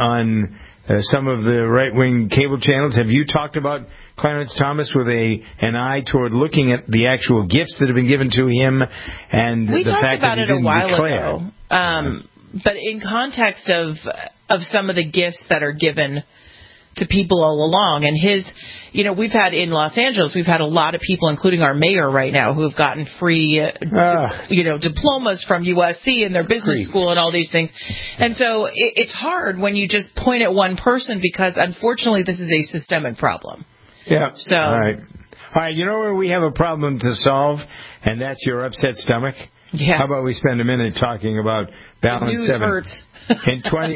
on uh, some of the right-wing cable channels? Have you talked about Clarence Thomas with a an eye toward looking at the actual gifts that have been given to him and we the fact about that he it didn't a while declare? Ago. Um, but in context of of some of the gifts that are given to people all along, and his, you know, we've had in Los Angeles, we've had a lot of people, including our mayor right now, who have gotten free, uh, ah. di- you know, diplomas from U S C and their business Free. school and all these things. And so it, it's hard when you just point at one person because, unfortunately, this is a systemic problem. Yeah. So. All right. All right. You know where we have a problem to solve, and that's your upset stomach. Yeah. How about we spend a minute talking about balance the news seven? Hurts. In twenty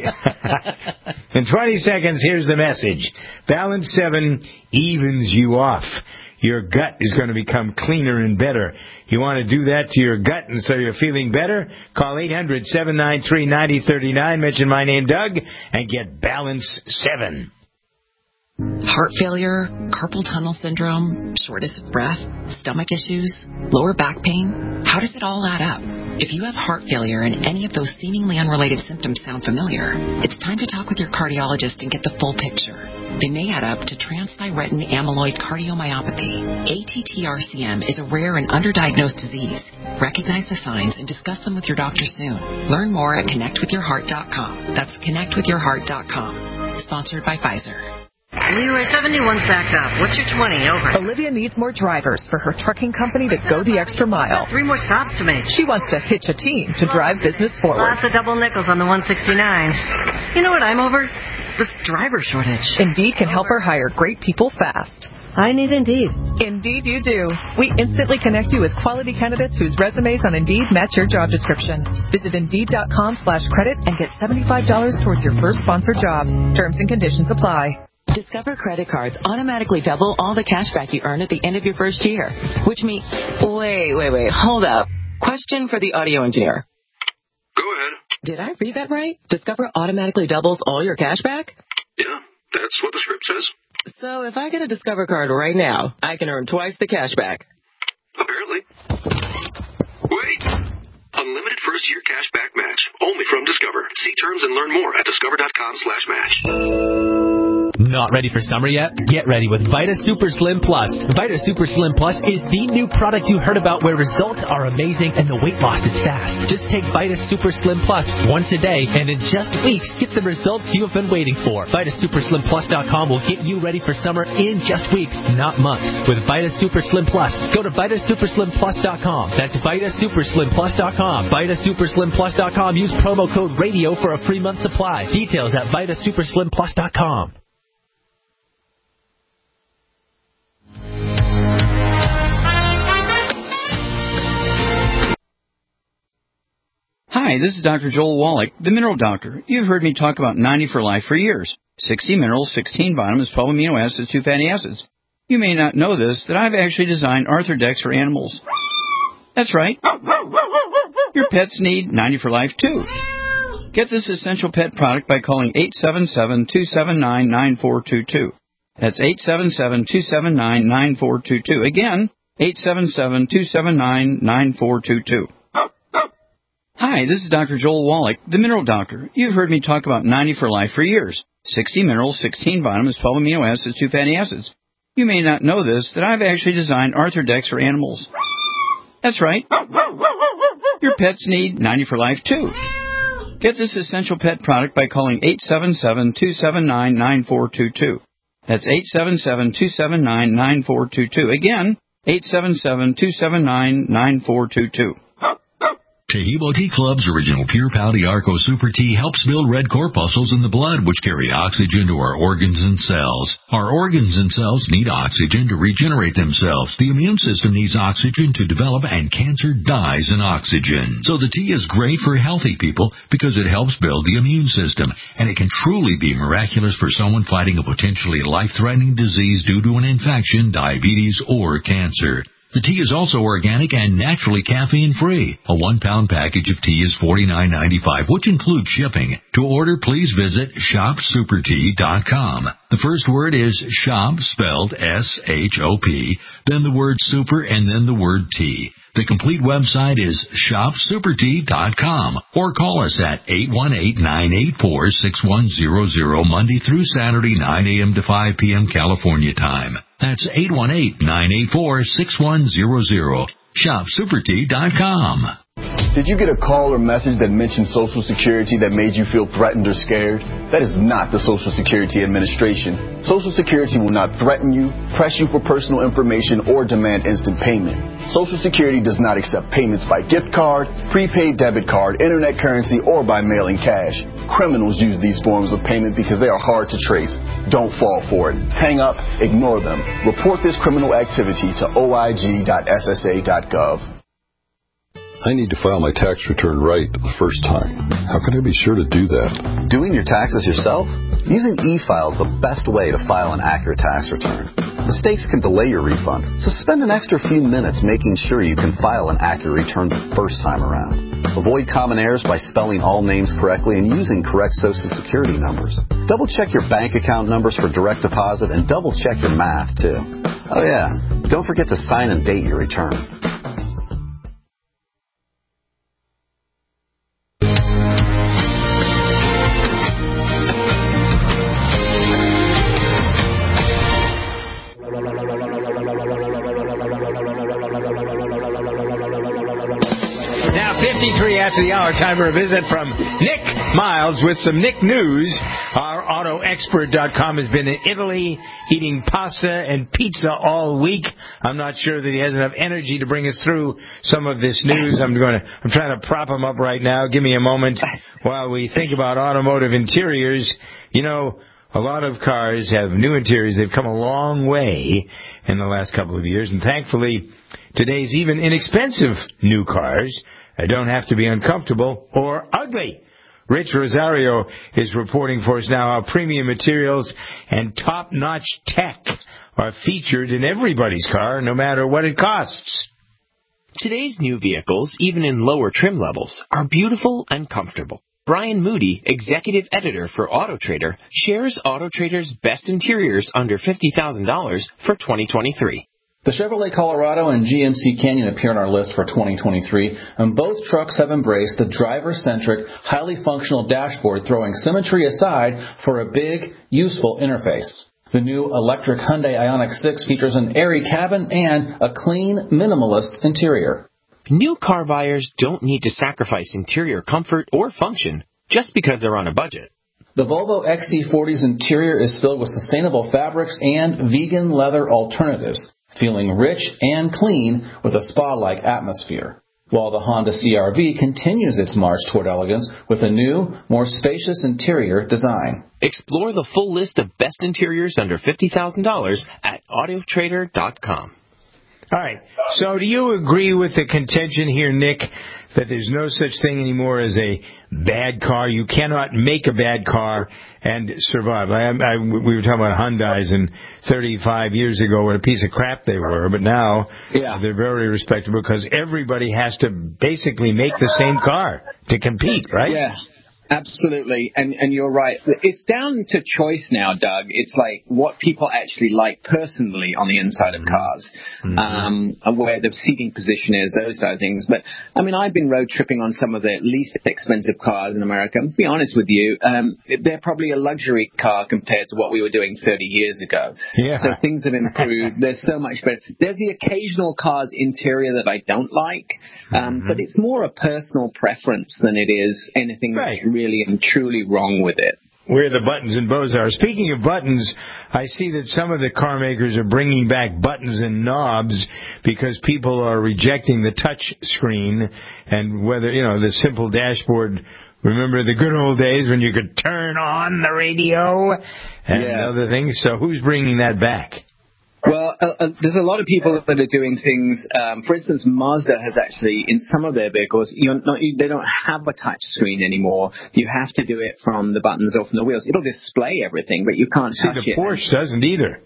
in twenty seconds, here's the message. Balance seven evens you off. Your gut is going to become cleaner and better. You want to do that to your gut, and so you're feeling better? Call eight hundred, seven nine three, nine zero three nine, mention my name, Doug, and get Balance seven. Heart failure, carpal tunnel syndrome, shortness of breath, stomach issues, lower back pain. How does it all add up? If you have heart failure and any of those seemingly unrelated symptoms sound familiar, it's time to talk with your cardiologist and get the full picture. They may add up to transthyretin amyloid cardiomyopathy. A T T R C M is a rare and underdiagnosed disease. Recognize the signs and discuss them with your doctor soon. Learn more at connect with your heart dot com. That's connect with your heart dot com. Sponsored by Pfizer. You are seventy-one stacked up. What's your twenty? Over. Olivia needs more drivers for her trucking company to go the extra mile. Three more stops to make. She wants to hitch a team to drive business forward. Lots of double nickels on the one sixty-nine. You know what I'm over? This driver shortage. Indeed can help her hire great people fast. I need Indeed. Indeed you do. We instantly connect you with quality candidates whose resumes on Indeed match your job description. Visit Indeed.com slash credit and get seventy-five dollars towards your first sponsored job. Terms and conditions apply. Discover credit cards automatically double all the cash back you earn at the end of your first year. Which means... Wait, wait, wait. Hold up. Question for the audio engineer. Go ahead. Did I read that right? Discover automatically doubles all your cash back? Yeah, that's what the script says. So if I get a Discover card right now, I can earn twice the cash back. Apparently. Wait. Unlimited first-year cash back match. Only from Discover. See terms and learn more at discover.com slash match. Not ready for summer yet? Get ready with Vita Super Slim Plus. Vita Super Slim Plus is the new product you heard about where results are amazing and the weight loss is fast. Just take Vita Super Slim Plus once a day and in just weeks get the results you have been waiting for. Vita Super Slim Plus dot com will get you ready for summer in just weeks, not months. With Vita Super Slim Plus, go to Vita Super Slim Plus dot com. That's Vita Super Slim Plus dot com. Vita Super Slim Plus dot com. Use promo code RADIO for a free month supply. Details at Vita Super Slim Plus dot com. Hi, this is Doctor Joel Wallach, the Mineral Doctor. You've heard me talk about ninety for Life for years. sixty minerals, sixteen vitamins, twelve amino acids, two fatty acids. You may not know this, that I've actually designed Arthrodex for animals. That's right. Your pets need ninety for Life, too. Get this essential pet product by calling eight seven seven, two seven nine, nine four two two. That's eight seven seven, two seven nine, nine four two two. Again, eight seven seven, two seven nine, nine four two two. Hi, this is Doctor Joel Wallach, the Mineral Doctor. You've heard me talk about ninety for Life for years. sixty minerals, sixteen vitamins, twelve amino acids, two fatty acids. You may not know this, that I've actually designed Arthrodex for animals. That's right. Your pets need ninety for Life, too. Get this essential pet product by calling eight seven seven, two seven nine, nine four two two. That's eight seven seven, two seven nine, nine four two two. Again, eight seven seven, two seven nine, nine four two two. Tahibo Tea Club's original Pure Pouty Arco Super Tea helps build red corpuscles in the blood, which carry oxygen to our organs and cells. Our organs and cells need oxygen to regenerate themselves. The immune system needs oxygen to develop, and cancer dies in oxygen. So the tea is great for healthy people because it helps build the immune system, and it can truly be miraculous for someone fighting a potentially life-threatening disease due to an infection, diabetes, or cancer. The tea is also organic and naturally caffeine-free. A one-pound package of tea is forty-nine ninety-five, which includes shipping. To order, please visit shop super tea dot com. The first word is shop, spelled S H O P, then the word super, and then the word tea. The complete website is shop super tea dot com, or call us at eight one eight, nine eight four, six one zero zero Monday through Saturday, nine a.m. to five p.m. California time. That's eight one eight, nine eight four, six one zero zero. shop super tea dot com. Did you get a call or message that mentioned Social Security that made you feel threatened or scared? That is not the Social Security Administration. Social Security will not threaten you, press you for personal information, or demand instant payment. Social Security does not accept payments by gift card, prepaid debit card, internet currency, or by mailing cash. Criminals use these forms of payment because they are hard to trace. Don't fall for it. Hang up, ignore them. Report this criminal activity to O I G dot S S A dot gov. I need to file my tax return right the first time. How can I be sure to do that? Doing your taxes yourself? Using e-file is the best way to file an accurate tax return. Mistakes can delay your refund, so spend an extra few minutes making sure you can file an accurate return the first time around. Avoid common errors by spelling all names correctly and using correct Social Security numbers. Double check your bank account numbers for direct deposit, and double check your math, too. Oh yeah, don't forget to sign and date your return. fifty-three after the hour, time for a visit from Nick Miles with some Nick news. Our auto expert dot com has been in Italy eating pasta and pizza all week. I'm not sure that he has enough energy to bring us through some of this news. I'm going to, I'm trying to prop him up right now. Give me a moment while we think about automotive interiors. You know, a lot of cars have new interiors. They've come a long way in the last couple of years, and thankfully, today's even inexpensive new cars I don't have to be uncomfortable or ugly. Rich Rosario is reporting for us now how premium materials and top-notch tech are featured in everybody's car, no matter what it costs. Today's new vehicles, even in lower trim levels, are beautiful and comfortable. Brian Moody, executive editor for AutoTrader, shares AutoTrader's best interiors under fifty thousand dollars for twenty twenty-three. The Chevrolet Colorado and G M C Canyon appear on our list for twenty twenty-three, and both trucks have embraced the driver-centric, highly functional dashboard, throwing symmetry aside for a big, useful interface. The new electric Hyundai Ioniq six features an airy cabin and a clean, minimalist interior. New car buyers don't need to sacrifice interior comfort or function just because they're on a budget. The Volvo X C forty's interior is filled with sustainable fabrics and vegan leather alternatives, feeling rich and clean with a spa-like atmosphere, while the Honda C R V continues its march toward elegance with a new, more spacious interior design. Explore the full list of best interiors under fifty thousand dollars at auto trader dot com. All right. So do you agree with the contention here, Nick, that there's no such thing anymore as a bad car? You cannot make a bad car and survive. I, I, we were talking about Hyundais, and thirty-five years ago what a piece of crap they were, but now yeah. they're very respectable because everybody has to basically make the same car to compete, right? Yeah. Absolutely, and and you're right. It's down to choice now, Doug. It's like what people actually like personally on the inside of cars, mm-hmm. um, and where the seating position is, those sort of things. But I mean, I've been road tripping on some of the least expensive cars in America. To be honest with you, um, they're probably a luxury car compared to what we were doing thirty years ago. Yeah. So things have improved. There's so much better. There's the occasional car's interior that I don't like, um, mm-hmm. but it's more a personal preference than it is anything right. really and truly wrong with it. Where the buttons and bows are. Speaking of buttons, I see that some of the car makers are bringing back buttons and knobs because people are rejecting the touch screen and whether, you know, the simple dashboard. Remember the good old days when you could turn on the radio and yeah. other things? So who's bringing that back? Well, uh, uh, there's a lot of people that are doing things. Um, for instance, Mazda has actually, in some of their vehicles, you're not, you, they don't have a touch screen anymore. You have to do it from the buttons or from the wheels. It'll display everything, but you can't See, touch the it. The Porsche doesn't either.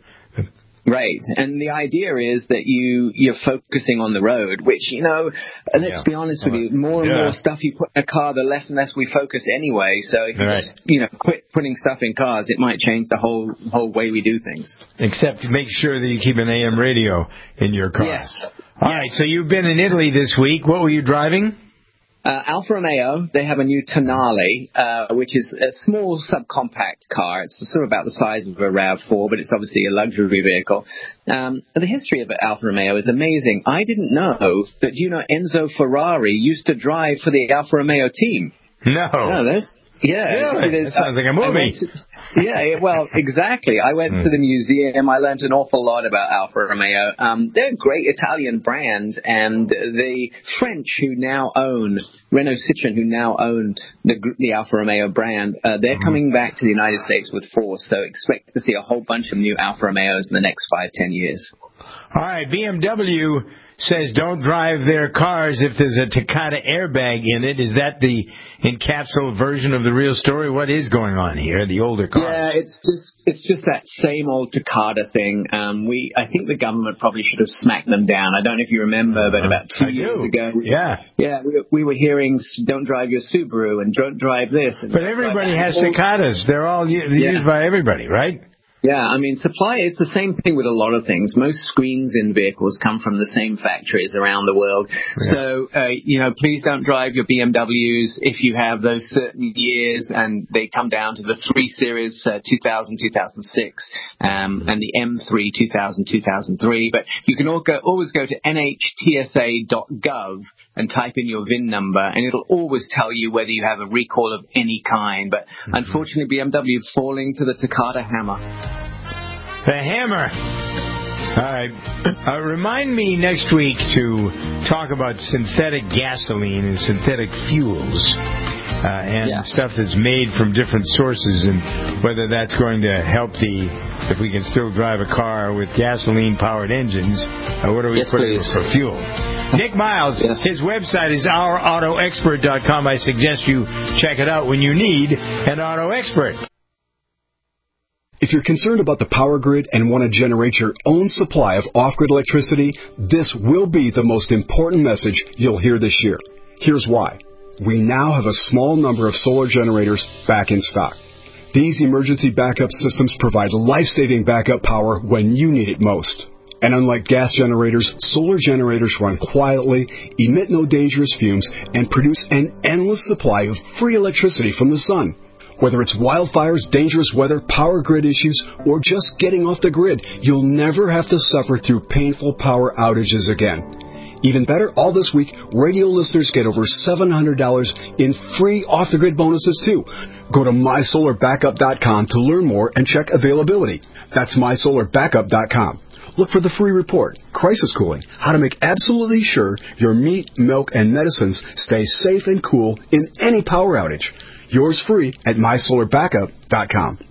Right, and the idea is that you, you're focusing on the road, which, you know, let's yeah. be honest with you, more and yeah. more stuff you put in a car, the less and less we focus anyway. So if you right. just, you know, quit putting stuff in cars, it might change the whole whole way we do things. Except make sure that you keep an A M radio in your car. Yes. All yes. right, so you've been in Italy this week. What were you driving? Uh, Alfa Romeo, they have a new Tonale, uh, which is a small subcompact car. It's sort of about the size of a RAV four, but it's obviously a luxury vehicle. Um, the history of Alfa Romeo is amazing. I didn't know that, you know, Enzo Ferrari used to drive for the Alfa Romeo team. No. No, that's... Yeah, really? That sounds like a movie. To, yeah, well, exactly. I went mm. to the museum. I learned an awful lot about Alfa Romeo. Um, they're a great Italian brand, and the French who now own Renault Citroën, who now own the the Alfa Romeo brand, uh, they're mm. coming back to the United States with force. So expect to see a whole bunch of new Alfa Romeos in the next five, ten years. All right, B M W says don't drive their cars if there's a Takata airbag in it. Is that the encapsulated version of the real story? What is going on here, the older cars? Yeah, it's just it's just that same old Takata thing. Um, we I think the government probably should have smacked them down. I don't know if you remember, but about two I years do. ago, yeah, yeah, we, we were hearing don't drive your Subaru and don't drive this. And but everybody has Takatas. They're all used yeah. by everybody, right? Yeah, I mean, supply, it's the same thing with a lot of things. Most screens in vehicles come from the same factories around the world. Yeah. So, uh, you know, please don't drive your B M Ws if you have those certain years, and they come down to the three Series, uh, two thousand, two thousand six, um, and the M three, two thousand, two thousand three. But you can all go, always go to N H T S A dot gov and type in your V I N number, and it'll always tell you whether you have a recall of any kind. But mm-hmm. unfortunately, B M W is falling to the Takata hammer. The hammer. All right. Uh, remind me next week to talk about synthetic gasoline and synthetic fuels uh, and yes. stuff that's made from different sources and whether that's going to help the, if we can still drive a car with gasoline-powered engines, uh, what are we yes, putting please. for fuel? Nick Miles, yes. his website is our auto expert dot com. I suggest you check it out when you need an auto expert. If you're concerned about the power grid and want to generate your own supply of off-grid electricity, this will be the most important message you'll hear this year. Here's why. We now have a small number of solar generators back in stock. These emergency backup systems provide life-saving backup power when you need it most. And unlike gas generators, solar generators run quietly, emit no dangerous fumes, and produce an endless supply of free electricity from the sun. Whether it's wildfires, dangerous weather, power grid issues, or just getting off the grid, you'll never have to suffer through painful power outages again. Even better, all this week, radio listeners get over seven hundred dollars in free off-the-grid bonuses, too. Go to my solar backup dot com to learn more and check availability. That's my solar backup dot com. Look for the free report, Crisis Cooling, how to make absolutely sure your meat, milk, and medicines stay safe and cool in any power outage. Yours free at my solar backup dot com.